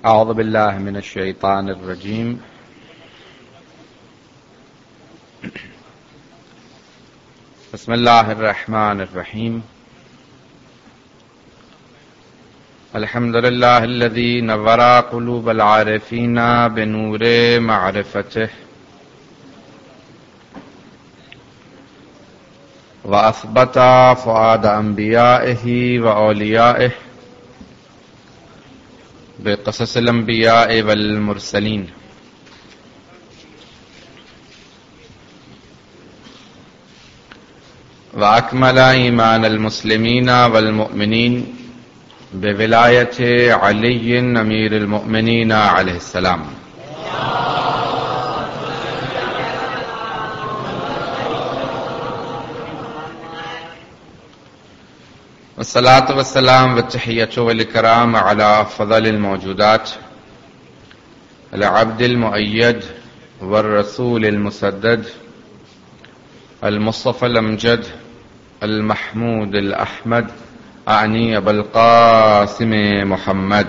أعوذ بالله من الشيطان الرجيم. بسم الله الرحمن الرحيم. الحمد لله الذي نور قلوب العارفين بنور معرفته وأثبت فؤاد أنبيائه وأوليائه بقصص الأنبياء والمرسلين، وأكمل إيمان المسلمين والمؤمنين بولاية علي أمير المؤمنين عليه السلام. والصلاة والسلام والتحية والإكرام على أفضل الموجودات، العبد المؤيد والرسول المسدد، المصطفى الأمجد، المحمود الأحمد، أعني أبا القاسم محمد.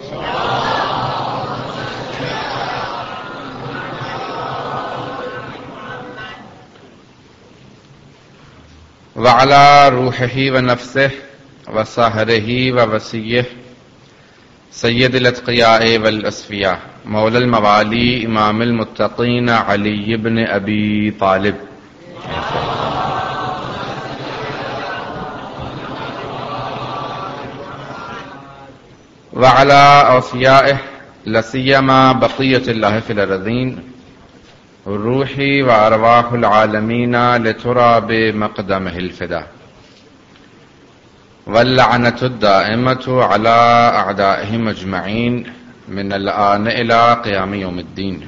وعلى روحه ونفسه وصهره ووسيه سيد الأتقياء والأصفياء مولى الموالي إمام المتقين علي بن أبي طالب. وعلى أوفيائه لسيما بقية الله في الأرضين الروح وأرواح العالمين لترى بمقدمه الفداء، واللعنة الدائمة على أعدائهم أجمعين من الآن إلى قيام يوم الدين.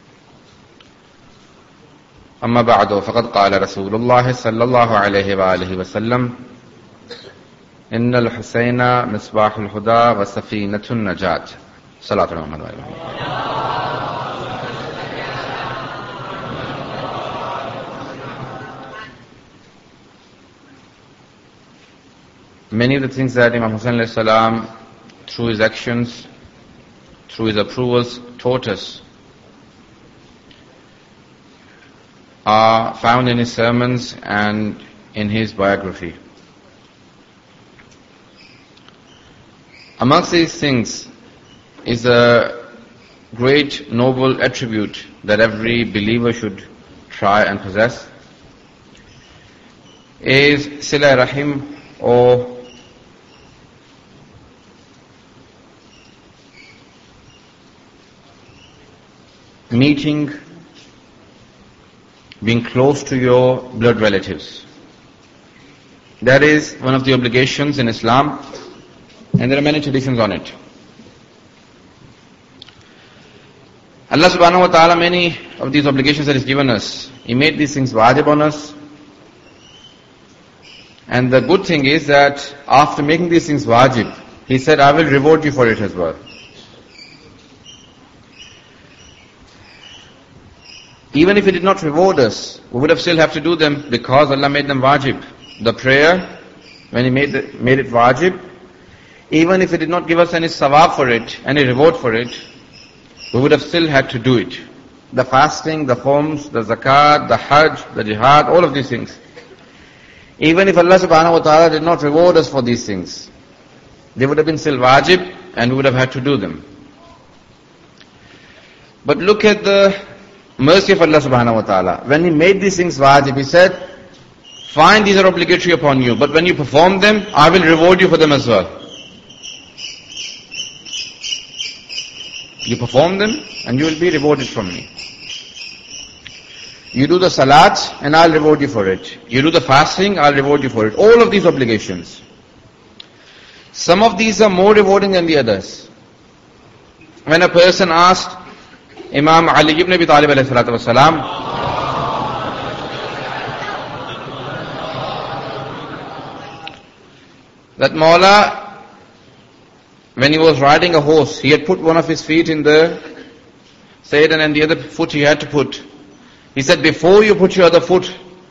أما بعد، فقد قال رسول الله صلى الله عليه وآله وسلم: إن الحسين مصباح الهدى وسفينة النجاة. صلاة محمد وعلى آله. Many of the things that Imam Hussain alayhi salam, through his actions, through his approvals, taught us are found in his sermons and in his biography. Amongst these things is a great noble attribute that every believer should try and possess, is Sila Rahim, or meeting, being close to your blood relatives. That is one of the obligations in Islam, and there are many traditions on it. Allah subhanahu wa ta'ala, many of these obligations that He's given us, He made these things wajib on us. And the good thing is that after making these things wajib, He said, I will reward you for it as well. Even if He did not reward us, we would have still have to do them because Allah made them wajib. The prayer, when He made it wajib, even if He did not give us any sawab for it, any reward for it, we would have still had to do it. The fasting, the homs, the zakat, the hajj, the jihad, all of these things. Even if Allah subhanahu wa ta'ala did not reward us for these things, they would have been still wajib and we would have had to do them. But look at the mercy of Allah subhanahu wa ta'ala. When He made these things wajib, He said, fine, these are obligatory upon you, but when you perform them, I will reward you for them as well. You perform them and you will be rewarded from me. You do the salat and I'll reward you for it. You do the fasting, I'll reward you for it. All of these obligations. Some of these are more rewarding than the others. When a person asked Imam Ali ibn Abi Talib alayhi salatu wasalam, that Mawla, when he was riding a horse, he had put one of his feet in the Sayyidan and the other foot he had to put. He said, before you put your other foot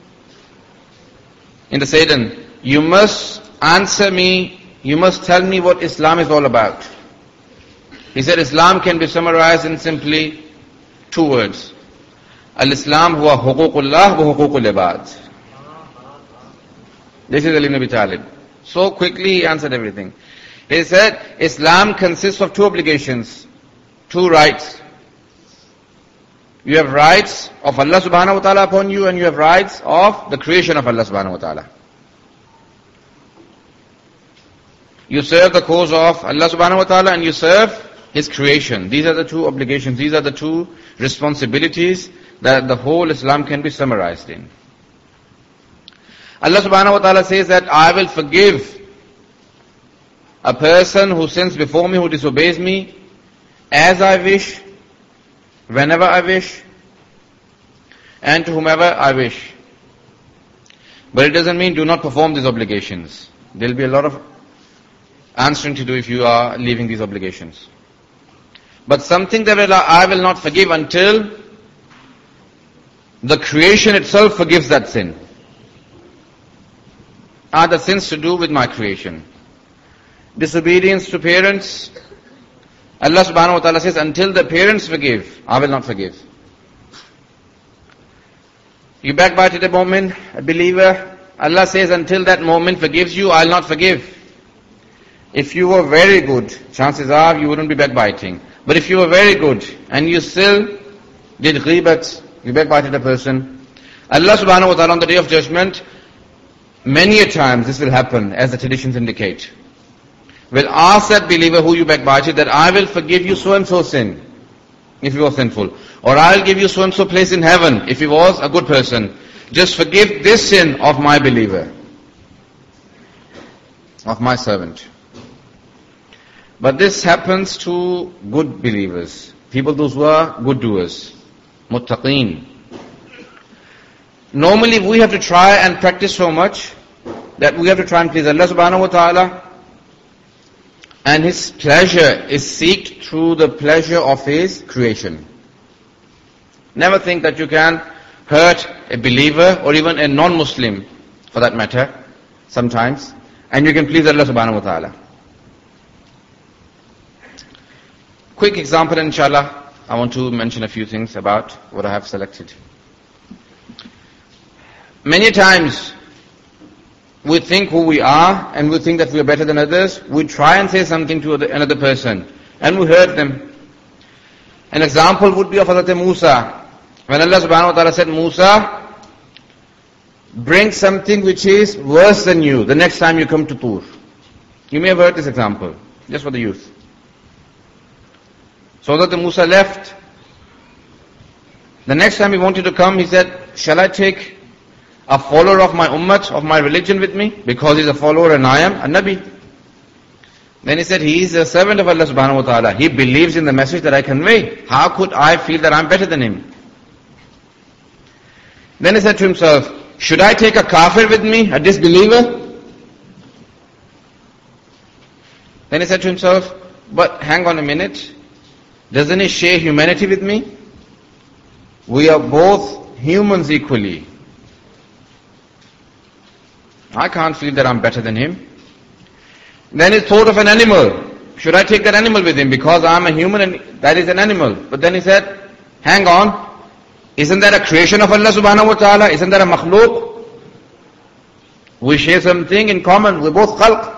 in the Sayyidan, you must answer me, you must tell me what Islam is all about. He said Islam can be summarized in simply 2 words. Al-Islam huwa huququllah wa huququl ibad. This is Ali ibn Abi Talib. So quickly he answered everything. He said, Islam consists of 2 obligations, 2 rights. You have rights of Allah subhanahu wa ta'ala upon you, and you have rights of the creation of Allah subhanahu wa ta'ala. You serve the cause of Allah subhanahu wa ta'ala and you serve His creation. These are the 2 obligations, these are the 2 responsibilities that the whole Islam can be summarized in. Allah subhanahu wa ta'ala says that I will forgive a person who sins before me, who disobeys me, as I wish, whenever I wish, and to whomever I wish. But it doesn't mean do not perform these obligations. There will be a lot of answering to do if you are leaving these obligations. But something that I will not forgive until the creation itself forgives that sin. Are the sins to do with my creation? Disobedience to parents, Allah subhanahu wa ta'ala says, until the parents forgive, I will not forgive. You backbited a moment, a believer, Allah says, until that moment forgives you, I'll not forgive. If you were very good, chances are you wouldn't be backbiting. But if you were very good, and you still did ghibat, you backbited a person, Allah subhanahu wa ta'ala on the day of judgment, many a times this will happen, as the traditions indicate, will ask that believer who you backbited that I will forgive you so and so sin, if you were sinful. Or I will give you so and so place in heaven, if he was a good person. Just forgive this sin of my believer, of my servant. But this happens to good believers, people those who are good doers, muttaqeen. Normally we have to try and practice so much that we have to try and please Allah subhanahu wa ta'ala, and His pleasure is seeked through the pleasure of His creation. Never think that you can hurt a believer or even a non-Muslim, for that matter, sometimes, and you can please Allah subhanahu wa ta'ala. Quick example, inshallah, I want to mention a few things about what I have selected. Many times, we think who we are, and we think that we are better than others. We try and say something to another person, and we hurt them. An example would be of Hazrat Musa. When Allah subhanahu wa ta'ala said, Musa, bring something which is worse than you the next time you come to Tur. You may have heard this example, just for the youth. So Hazrat Musa left. The next time he wanted to come, he said, shall I take a follower of my ummah, of my religion with me, because he's a follower and I am a Nabi? Then he said, he is a servant of Allah subhanahu wa ta'ala. He believes in the message that I convey. How could I feel that I'm better than him? Then he said to himself, should I take a kafir with me, a disbeliever? Then he said to himself, but hang on a minute, doesn't he share humanity with me? We are both humans equally. I can't feel that I'm better than him. Then he thought of an animal. Should I take that animal with him because I'm a human and that is an animal? But then he said, hang on, isn't that a creation of Allah subhanahu wa ta'ala? Isn't that a makhluk? We share something in common, we're both khalq.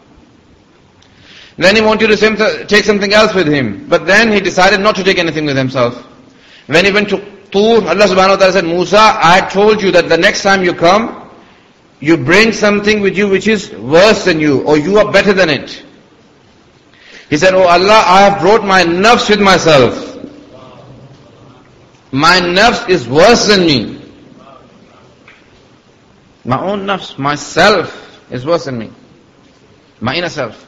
Then he wanted to take something else with him. But then he decided not to take anything with himself. When he went to Tur, Allah subhanahu wa ta'ala said, Musa, I told you that the next time you come, you bring something with you which is worse than you, or you are better than it. He said, oh Allah, I have brought my nafs with myself. My nafs is worse than me. My own nafs, myself is worse than me. My inner self.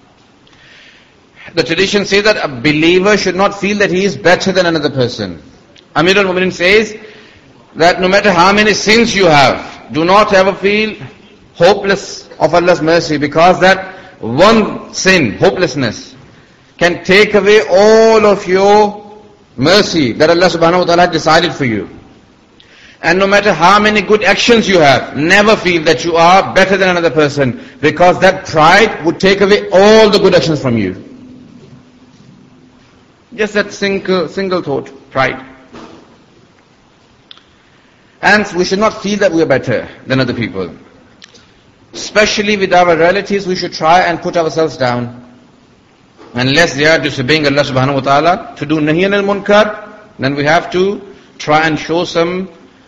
The tradition says that a believer should not feel that he is better than another person. Amir al-Mu'minin says that no matter how many sins you have, do not ever feel hopeless of Allah's mercy, because that one sin, hopelessness, can take away all of your mercy that Allah subhanahu wa ta'ala decided for you. And no matter how many good actions you have, never feel that you are better than another person, because that pride would take away all the good actions from you. Just that single thought, pride. And we should not feel that we are better than other people. Especially with our relatives, we should try and put ourselves down. Unless they are disobeying Allah subhanahu wa ta'ala to do nahyan al-munkar, then we have to try and show some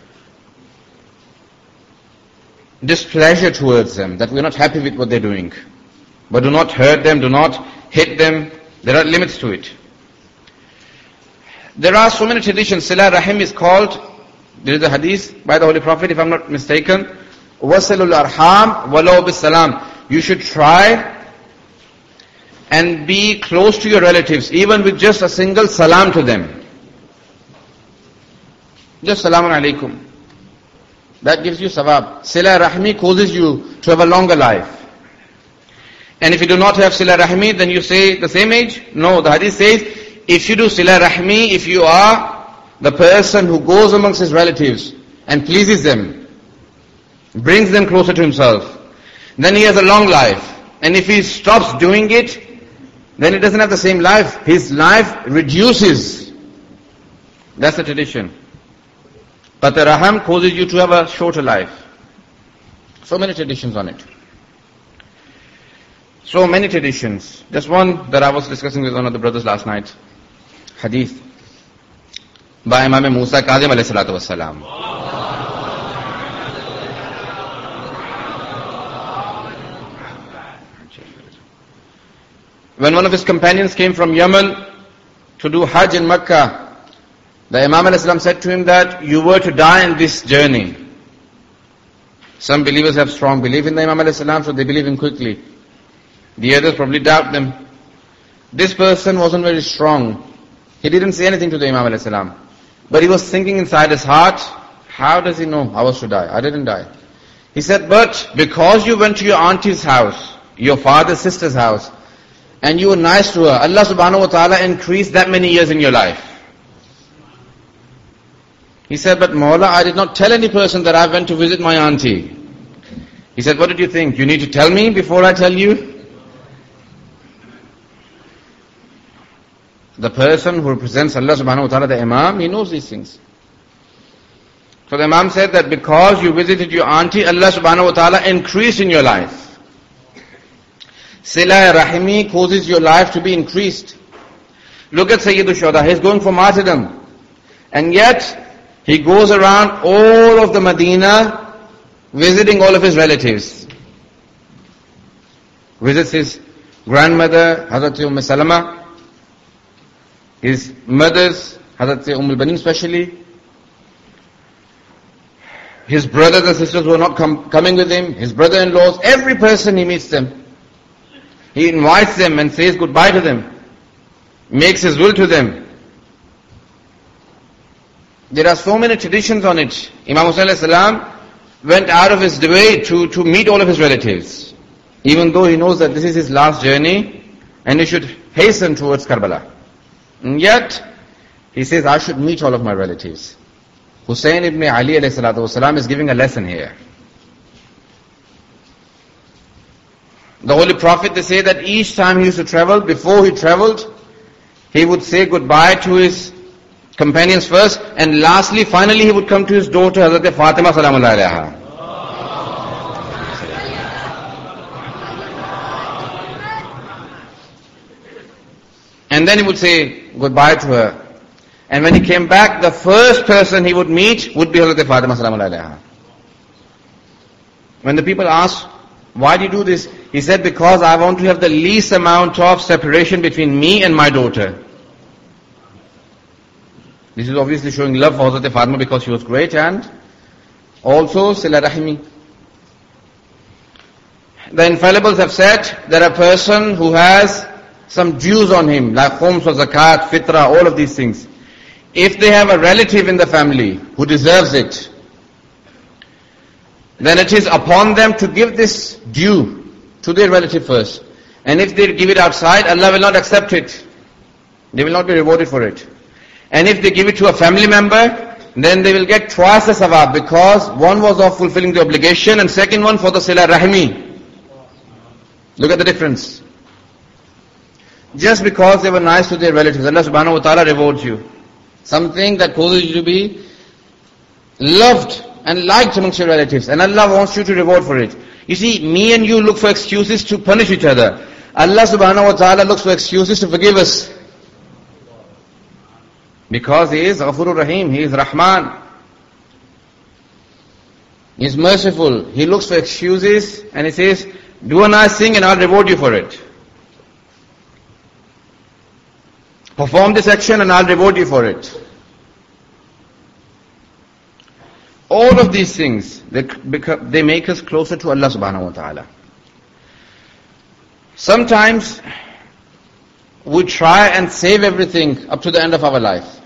displeasure towards them, that we are not happy with what they're doing. But do not hurt them, do not hit them. There are limits to it. There are so many traditions. Sila Rahim is called, there is a hadith by the Holy Prophet, if I'm not mistaken, Wasalul Arham Walau bis Salam. You should try and be close to your relatives, even with just a single salam to them. Just salamun alaikum. That gives you sawab. Sila Rahmi causes you to have a longer life. And if you do not have Sila Rahmi, then you say the same age? No, the hadith says, if you do Sila Rahmi, if you are the person who goes amongst his relatives and pleases them, brings them closer to himself, then he has a long life. And if he stops doing it, then he doesn't have the same life. His life reduces. That's the tradition. But the Raham causes you to have a shorter life. So many traditions on it. So many traditions. Just one that I was discussing with one of the brothers last night. Hadith by Imam Musa Kazim alayhi salatu wassalam. When one of his companions came from Yemen to do Hajj in Mecca, the Imam alayhi salam said to him that you were to die in this journey. Some believers have strong belief in the Imam alayhi salam, so they believe him quickly. The others probably doubt them. This person wasn't very strong. He didn't say anything to the Imam alayhi salam. But he was thinking inside his heart, how does he know I was to die? I didn't die. He said, but because you went to your auntie's house, your father's sister's house, and you were nice to her, Allah subhanahu wa ta'ala increased that many years in your life. He said, but Mawla, I did not tell any person that I went to visit my auntie. He said, what did you think? You need to tell me before I tell you? The person who represents Allah subhanahu wa ta'ala, the Imam, he knows these things. So the Imam said that because you visited your auntie, Allah subhanahu wa ta'ala increased in your life. Sila Rahimi causes your life to be increased. Look at Sayyidu Shuhada, he's going for martyrdom. And yet, he goes around all of the Medina, visiting all of his relatives. Visits his grandmother, Hazrat Salama, his mothers, Hazrat Al-Banin especially, his brothers and sisters who are not coming with him, his brother-in-laws, every person he meets them. He invites them and says goodbye to them, makes his will to them. There are so many traditions on it. Imam Hussain alayhi salam went out of his way to meet all of his relatives, even though he knows that this is his last journey and he should hasten towards Karbala. And yet, he says, I should meet all of my relatives. Hussain ibn Ali alayhi salatu wasalam is giving a lesson here. The Holy Prophet, they say that each time he used to travel, before he traveled, he would say goodbye to his companions first, and lastly, finally he would come to his daughter, Hazrat Fatima salamullahi alayha. And then he would say goodbye to her. And when he came back, the first person he would meet would be Hazrat Fatima salamullahi alayha. When the people asked, why do you do this? He said, because I want to have the least amount of separation between me and my daughter. This is obviously showing love for Hazrat Fatima because she was great, and also Sila Rahimi. The infallibles have said that a person who has some dues on him, like khums or zakat, fitra, all of these things, if they have a relative in the family who deserves it, then it is upon them to give this due to their relative first. And if they give it outside, Allah will not accept it. They will not be rewarded for it. And if they give it to a family member, then they will get twice the sawab, because one was of fulfilling the obligation and second one for the Sila Rahimi. Look at the difference. just because they were nice to their relatives. Allah subhanahu wa ta'ala rewards you. Something that causes you to be loved and liked amongst your relatives. And Allah wants you to reward for it. You see, me and you look for excuses to punish each other. Allah subhanahu wa ta'ala looks for excuses to forgive us. Because He is Ghafurur Rahim, He is Rahman. He is merciful. He looks for excuses and He says, do a nice thing and I'll reward you for it. Perform this action and I'll reward you for it. All of these things, they make us closer to Allah subhanahu wa ta'ala. Sometimes we try and save everything up to the end of our life.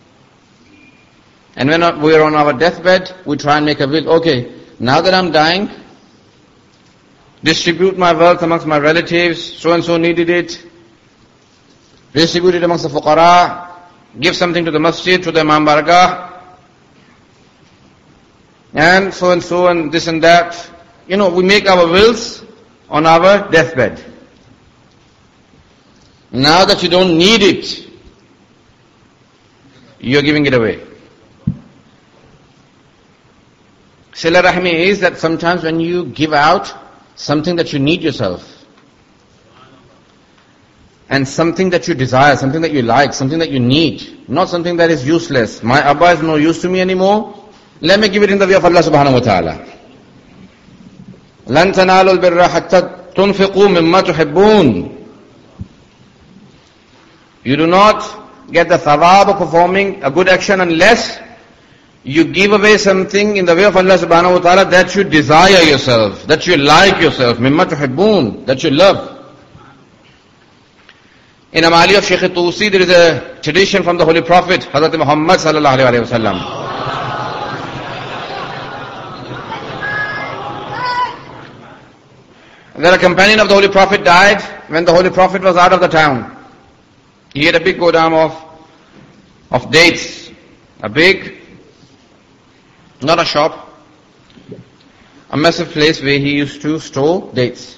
And when we're on our deathbed, we try and make a will. Okay, now that I'm dying, distribute my wealth amongst my relatives, so and so needed it, distribute it amongst the fuqara, give something to the masjid, to the Imam Bargah, and so and this and that. You know, we make our wills on our deathbed. Now that you don't need it, you're giving it away. Sila Rahmi is that sometimes when you give out something that you need yourself, and something that you desire, something that you like, something that you need, not something that is useless. My Abba is no use to me anymore. Let me give it in the way of Allah subhanahu wa ta'ala. لَن تَنَالُوا الْبِرَّ حَتَّى تُنْفِقُوا مِمَّا تُحِبُّونَ. You do not get the thawab of performing a good action unless you give away something in the way of Allah subhanahu wa ta'ala that you desire yourself, that you like yourself, مِمَّا تُحِبُّونَ, that you love. In Amali of Shaykh Tusi, there is a tradition from the Holy Prophet, Hazrat Muhammad sallallahu alayhi wa sallam. That a companion of the Holy Prophet died when the Holy Prophet was out of the town. He had a big godam of dates. A big, not a shop, a massive place where he used to store dates.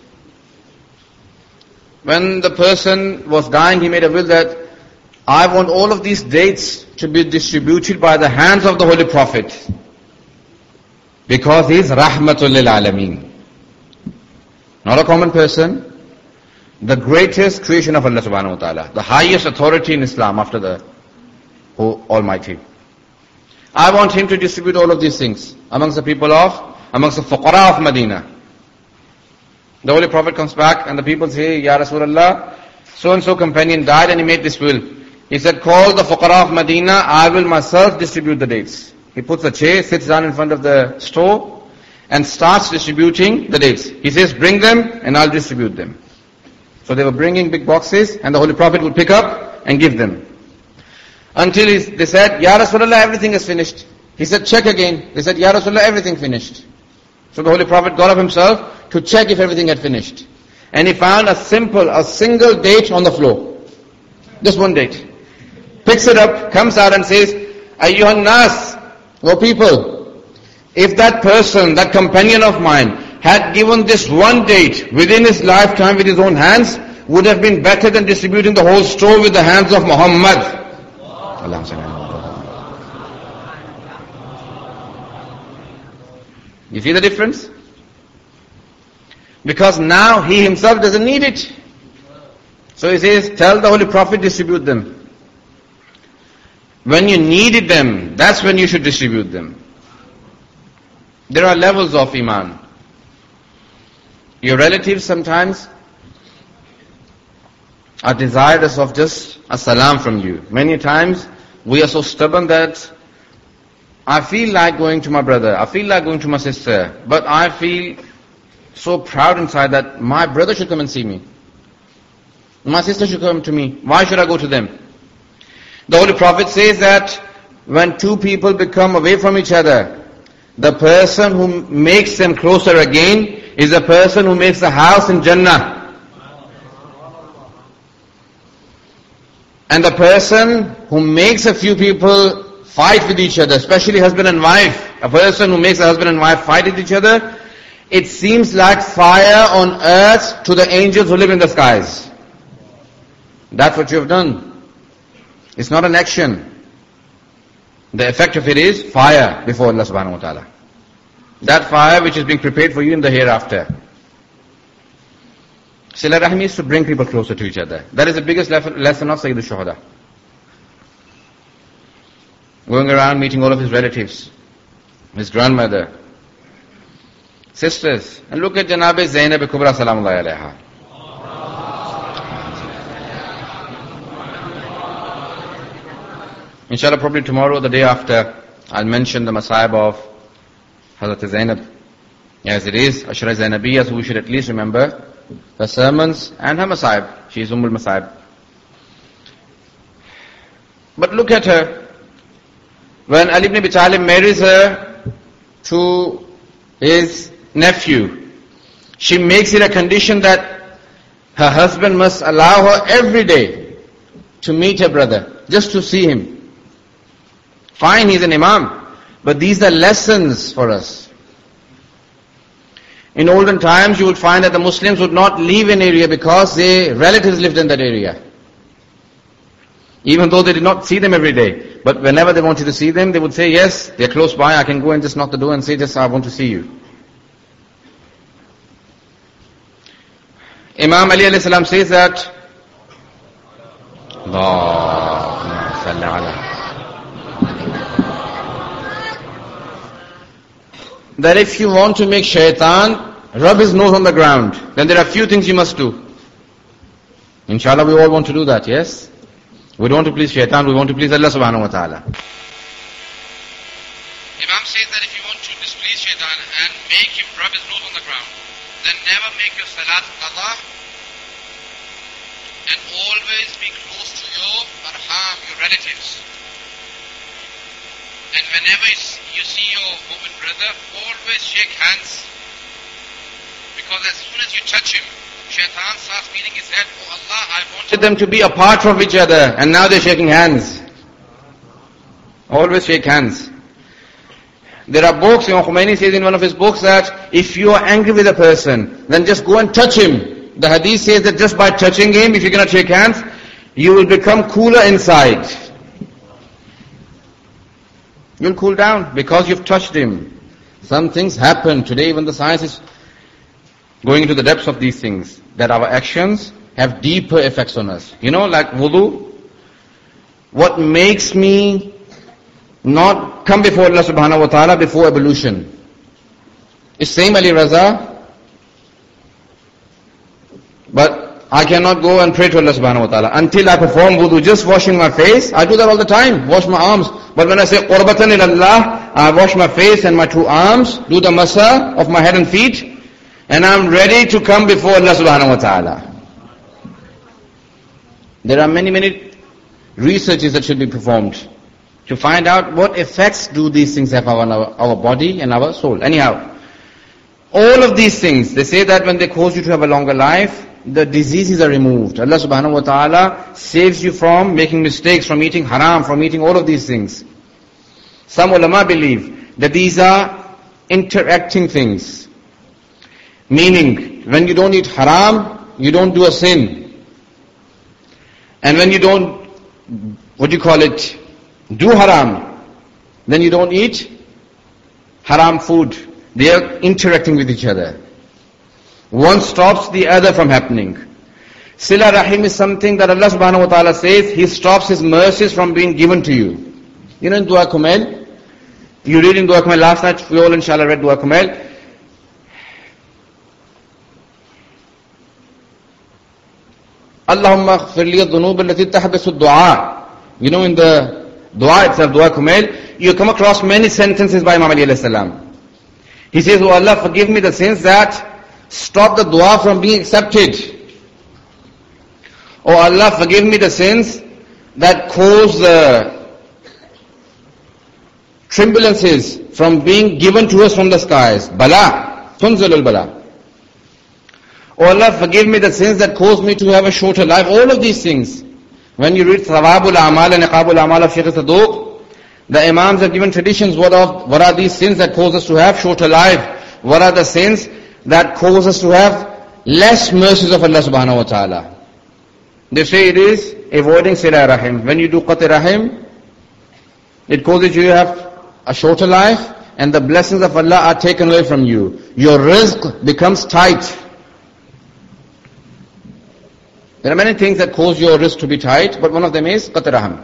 When the person was dying, he made a will that I want all of these dates to be distributed by the hands of the Holy Prophet. Because he is Rahmatul lil Alameen. Not a common person, the greatest creation of Allah subhanahu wa ta'ala, the highest authority in Islam after the Almighty. I want him to distribute all of these things amongst the amongst the fuqara of Medina. The Holy Prophet comes back and the people say, Ya Rasulullah, so and so companion died and he made this will. He said, call the fuqara of Medina, I will myself distribute the dates. He puts a chair, sits down in front of the store, and starts distributing the dates. He says, bring them and I'll distribute them. So they were bringing big boxes and the Holy Prophet would pick up and give them. Until they said, Ya Rasulullah, everything is finished. He said, check again. They said, Ya Rasulullah, everything finished. So the Holy Prophet got up himself to check if everything had finished. And he found a single date on the floor. Just one date. Picks it up, comes out and says, Ayyuhan nas, O people, if that person, that companion of mine, had given this one date within his lifetime with his own hands, would have been better than distributing the whole store with the hands of Muhammad. You see the difference? Because now he himself doesn't need it. So he says, tell the Holy Prophet, distribute them. When you needed them, that's when you should distribute them. There are levels of Iman. Your relatives sometimes are desirous of just a salam from you. Many times we are so stubborn that I feel like going to my brother, I feel like going to my sister, but I feel so proud inside that my brother should come and see me. My sister should come to me. Why should I go to them? The Holy Prophet says that when two people become away from each other, the person who makes them closer again is a person who makes a house in Jannah. And the person who makes a few people fight with each other, especially husband and wife, a person who makes a husband and wife fight with each other, it seems like fire on earth to the angels who live in the skies. That's what you have done. It's not an action. The effect of it is fire before Allah subhanahu wa ta'ala. That fire which is being prepared for you in the hereafter. Sila Rahim is to bring people closer to each other. That is the biggest lesson of Sayyid al-Shuhada. Going around meeting all of his relatives, his grandmother, sisters. And look at Janab Zainab Kubra Salamullahi alayha. Inshallah, probably tomorrow or the day after, I'll mention the Masayib of Hazrat Zainab. As it is, Ashra Zainabiyya, so we should at least remember her sermons and her Masayib. She is Ummul Masayib. But look at her. When Ali ibn Abi Talib marries her to his nephew, she makes it a condition that her husband must allow her every day to meet her brother, just to see him. Fine, he's an imam, but these are lessons for us. In olden times, you would find that the Muslims would not leave an area because their relatives lived in that area. Even though they did not see them every day. But whenever they wanted to see them, they would say, yes, they're close by, I can go and just knock the door and say, just I want to see you. Imam Ali alayhi salam says that, that if you want to make shaitan rub his nose on the ground, then there are few things you must do. Inshallah, we all want to do that, yes? We don't want to please shaitan, we want to please Allah subhanahu wa ta'ala. Imam says that if you want to displease shaitan and make him rub his nose on the ground, then never make your salat qada and always be close to your arham, your relatives. And whenever you see your woman brother, always shake hands. Because as soon as you touch him, shaitan starts beating his head, oh Allah, I wanted them to be apart from each other, and now they're shaking hands. Always shake hands. There are books, Imam Khomeini says in one of his books that if you are angry with a person, then just go and touch him. The hadith says that just by touching him, if you cannot shake hands, you will become cooler inside. You'll cool down because you've touched him. Some things happen. Today even the science is going into the depths of these things. That our actions have deeper effects on us. You know, like wudu. What makes me not come before Allah subhanahu wa ta'ala before ablution? Is same Ali Raza. But I cannot go and pray to Allah subhanahu wa ta'ala until I perform wudu, just washing my face. I do that all the time, wash my arms. But when I say qurbatan ilallah, I wash my face and my two arms, do the masa of my head and feet, and I'm ready to come before Allah subhanahu wa ta'ala. There are many researches that should be performed to find out what effects do these things have on our body and our soul. Anyhow, all of these things, they say that when they cause you to have a longer life, the diseases are removed. Allah subhanahu wa ta'ala saves you from making mistakes, from eating haram, from eating all of these things. Some ulama believe that these are interacting things. Meaning, when you don't eat haram, you don't do a sin. And when you don't, do haram, then you don't eat haram food. They are interacting with each other. One stops the other from happening. Sila Rahim is something that Allah subhanahu wa ta'ala says, He stops His mercies from being given to you. You know in Dua Kumail, you read in Dua Kumail, last night we all inshallah read Dua Kumail. Allahumma aghfir li adh-dhunub allati tahbisu ad-du'a. You know in the Dua itself, Dua Kumail, you come across many sentences by Imam Ali alayhi salam. He says, oh Allah, forgive me the sins that stop the dua from being accepted. Oh Allah, forgive me the sins that cause the turbulences from being given to us from the skies. Bala, tunzalul bala. Oh Allah, forgive me the sins that cause me to have a shorter life. All of these things. When you read Thawabul Amal and Iqabul Amal of Shaykh Saduq, the Imams have given traditions. What are these sins that cause us to have shorter life? What are the sins that cause us to have less mercies of Allah subhanahu wa ta'ala? They say it is avoiding Sila Rahim. When you do Qat Rahim, it causes you to have a shorter life and the blessings of Allah are taken away from you. Your rizq becomes tight. There are many things that cause your rizq to be tight, but one of them is Qat Rahim.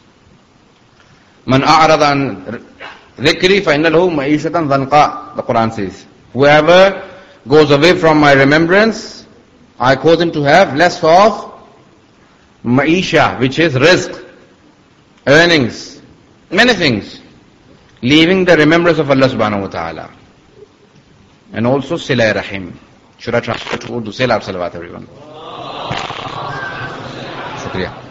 Man a'rada an dhikri fa inna lahu ma'ishatan dhanqa, the Quran says. Whoever goes away from my remembrance, I cause him to have less of ma'isha, which is rizq, earnings, many things, leaving the remembrance of Allah subhanahu wa ta'ala. And also Sila Rahim. Should I translate to Urdu? Say loud salawat everyone. Shukriya.